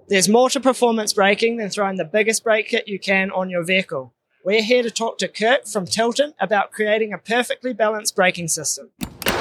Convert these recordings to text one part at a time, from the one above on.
There's more to performance braking than throwing the biggest brake kit you can on your vehicle. We're here to talk to Kurt from Tilton about creating a perfectly balanced braking system.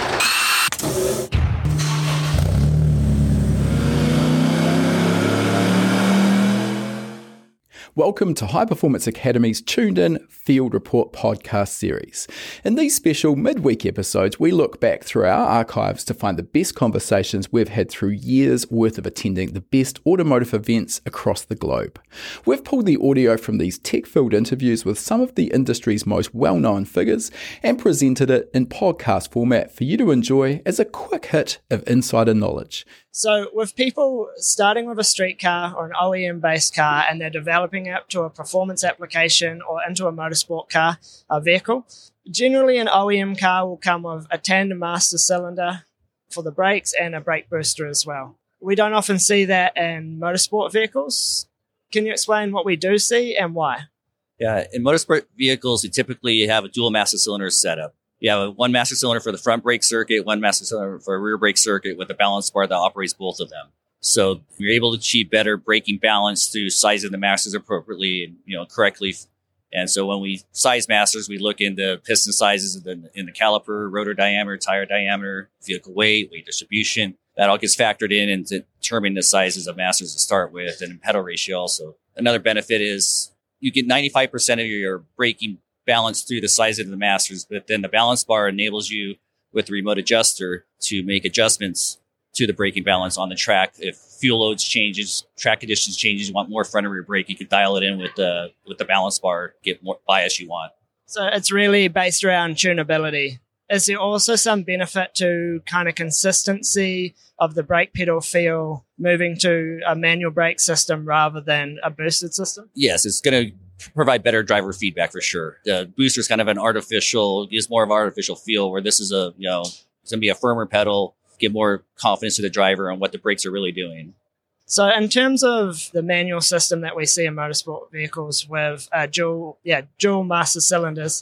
Welcome to High Performance Academy's Tuned In Field Report podcast series. In these special midweek episodes, we look back through our archives to find the best conversations we've had through years' worth of attending the best automotive events across the globe. We've pulled the audio from these tech-filled interviews with some of the industry's most well-known figures and presented it in podcast format for you to enjoy as a quick hit of insider knowledge. So with people starting with a street car or an OEM-based car and they're developing it to a performance application or into a motorsport car, a vehicle, generally an OEM car will come with a tandem master cylinder for the brakes and a brake booster as well. We don't often see that in motorsport vehicles. Can you explain what we do see and why? Yeah, in motorsport vehicles, you typically have a dual master cylinder setup. You have one master cylinder for the front brake circuit, one master cylinder for a rear brake circuit with a balance bar that operates both of them. So you're able to achieve better braking balance through sizing the masters appropriately and correctly. And so when we size masters, we look into piston sizes in the caliper, rotor diameter, tire diameter, vehicle weight distribution. That all gets factored in and determine the sizes of masters to start with, and pedal ratio also. Another benefit is you get 95% of your braking balance through the size of the masters, but then the balance bar enables you with the remote adjuster to make adjustments to the braking balance on the track. If fuel loads changes, track conditions changes, you want more front and rear brake, you can dial it in with the balance bar, get more bias you want. So it's really based around tunability. Is there also some benefit to kind of consistency of the brake pedal feel moving to a manual brake system rather than a boosted system? Yes, it's going to provide better driver feedback for sure. The booster is kind of gives more of an artificial feel, where this is it's going to be a firmer pedal, give more confidence to the driver on what the brakes are really doing. So in terms of the manual system that we see in motorsport vehicles with dual master cylinders,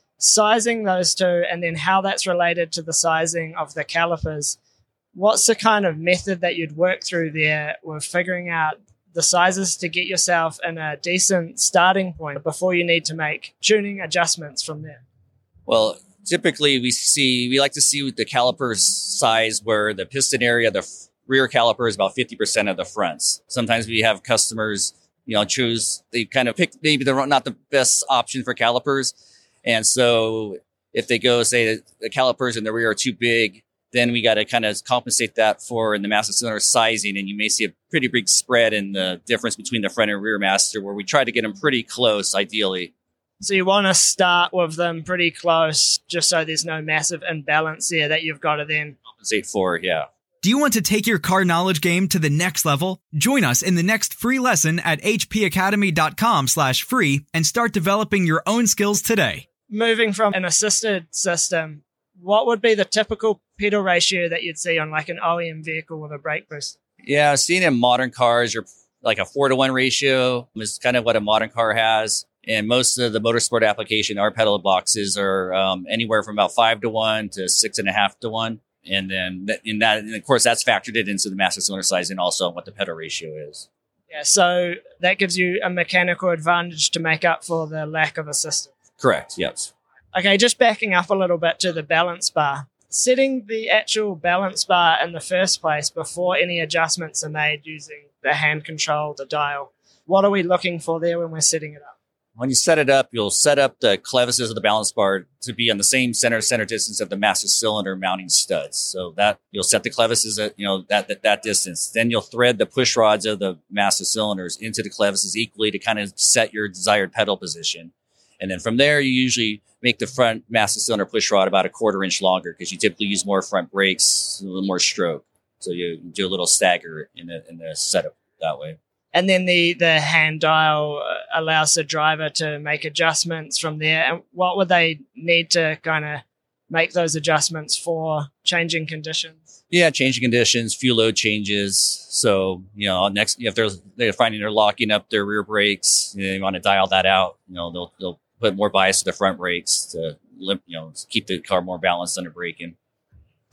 sizing those two and then how that's related to the sizing of the calipers, what's the kind of method that you'd work through there with figuring out the sizes to get yourself in a decent starting point before you need to make tuning adjustments from there? Well, typically we like to see the calipers size where the piston area, the rear caliper is about 50% of the fronts. Sometimes we have customers, they kind of pick maybe not the best option for calipers. And so if they go say the calipers in the rear are too big, then we got to kind of compensate that in the master cylinder sizing. And you may see a pretty big spread in the difference between the front and rear master, where we try to get them pretty close, ideally. So you want to start with them pretty close, just so there's no massive imbalance there that you've got to then compensate for, yeah. Do you want to take your car knowledge game to the next level? Join us in the next free lesson at hpacademy.com/free and start developing your own skills today. Moving from an assisted system, what would be the typical pedal ratio that you'd see on like an OEM vehicle with a brake booster? Yeah, seeing in modern cars, you're like a 4-to-1 ratio is kind of what a modern car has. And most of the motorsport application, our pedal boxes are anywhere from about 5-to-1 to 6.5-to-1. And then and of course, that's factored into the master cylinder size and also what the pedal ratio is. Yeah, so that gives you a mechanical advantage to make up for the lack of assistance. Correct, yes. Okay, just backing up a little bit to the balance bar. Setting the actual balance bar in the first place before any adjustments are made using the hand control, the dial. What are we looking for there when we're setting it up? When you set it up, you'll set up the clevises of the balance bar to be on the same center distance of the master cylinder mounting studs. So that you'll set the clevises at that distance. Then you'll thread the push rods of the master cylinders into the clevises equally to kind of set your desired pedal position. And then from there, you usually make the front master cylinder push rod about 1/4 inch longer, because you typically use more front brakes, a little more stroke. So you do a little stagger in the setup that way. And then the hand dial allows the driver to make adjustments from there. And what would they need to kind of make those adjustments for? Changing conditions? Yeah, changing conditions, fuel load changes. So, next, if they're finding they're locking up their rear brakes, they want to dial that out. They'll put more bias to the front brakes to keep the car more balanced under braking.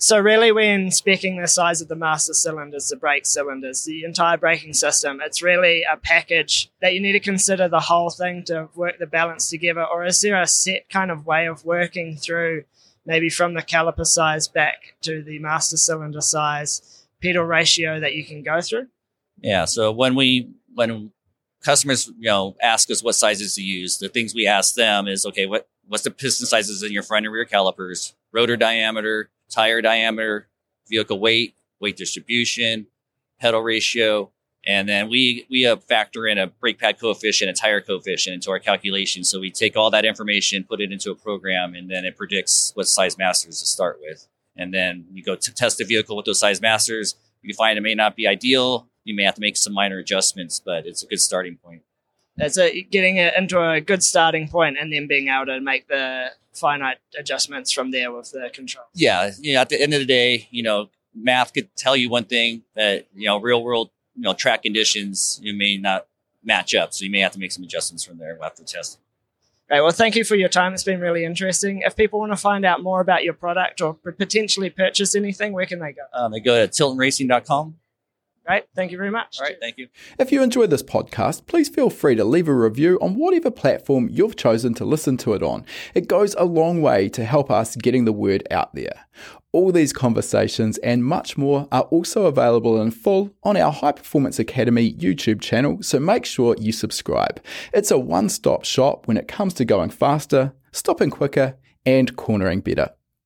So really when speccing the size of the master cylinders, the brake cylinders, the entire braking system, it's really a package that you need to consider the whole thing to work the balance together? Or is there a set kind of way of working through maybe from the caliper size back to the master cylinder size, pedal ratio that you can go through? Yeah, so when customers ask us what sizes to use, the things we ask them is, okay, what's the piston sizes in your front and rear calipers, rotor diameter, tire diameter, vehicle weight distribution, pedal ratio, and then we factor in a brake pad coefficient, a tire coefficient into our calculation. So we take all that information, put it into a program, and then it predicts what size masters to start with. And then you go to test the vehicle with those size masters. You find it may not be ideal. You may have to make some minor adjustments, but it's a good starting point. That's getting it into a good starting point and then being able to make the finite adjustments from there with the control. Yeah. At the end of the day, math could tell you one thing that, real world, track conditions, you may not match up. So you may have to make some adjustments from there after testing. Great. Well, thank you for your time. It's been really interesting. If people want to find out more about your product or potentially purchase anything, where can they go? They go to tiltonracing.com. Great. Thank you very much. All right. Thank you. If you enjoyed this podcast, please feel free to leave a review on whatever platform you've chosen to listen to it on. It goes a long way to help us getting the word out there. All these conversations and much more are also available in full on our High Performance Academy YouTube channel, so make sure you subscribe. It's a one-stop shop when it comes to going faster, stopping quicker, and cornering better.